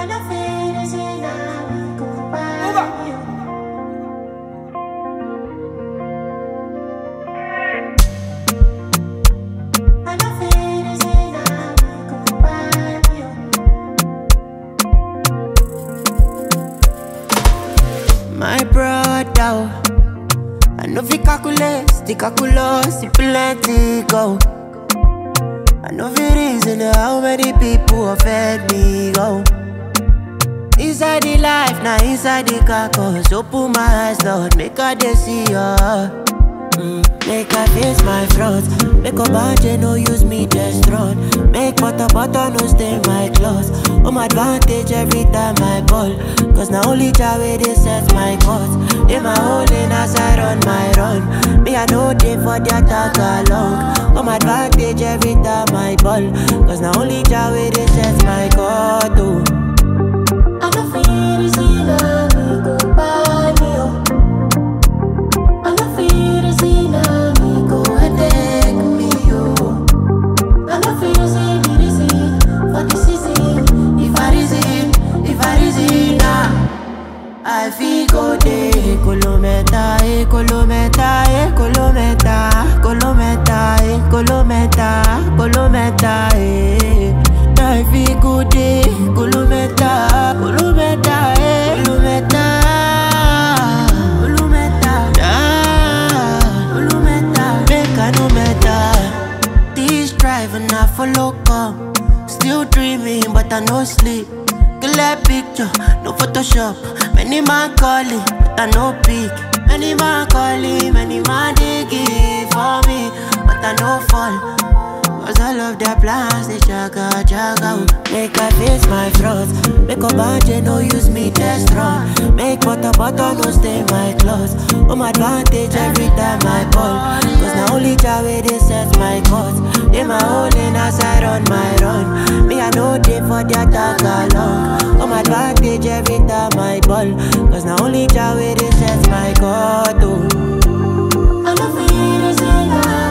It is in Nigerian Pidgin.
My brother, I know fi calculate, the calculus, if plenty go. I know fi reason how many people offend me go. Inside the life, now inside the carcass. Open my eyes, Lord, make I dey see ya. Make I face my front. Make a bunch no use me destroy. Make butter no stain my clothes. On my advantage every time I ball. Cause now only Jah way they set my course. In my hole in as I run my run. Me I know they for the attack along. On my advantage every time I ball. Cause now only Jah way they set my course. Oh. I don't feel easy now, me go buy me oh. I don't feel easy now, me go and take me oh. I don't feel easy for the season. If I reason now, I feel go day. Kolometa, kolometa, kolometa, kolometa, kolometa, kolometa, I feel go day. Kolometa, kolometa, kolometa, kolometa, kolometa, make I no matter. This driving I follow come. Still dreaming but I no sleep. Clear picture, no Photoshop. Many man calling, but I no pick. Many man calling, many man digging for me, but I no fall. Cause all of their plans, they jaga. Make I face my front. Make a bunch no use me destroy. Make butter no stain my clothes. On my advantage every time I ball. Cause now only Jah way they set my course. In my hole in as I run my run. Me I know they for the attack along. On my advantage every time I ball. Cause now only Jah way they set my course. Oh. I don't feel easy now.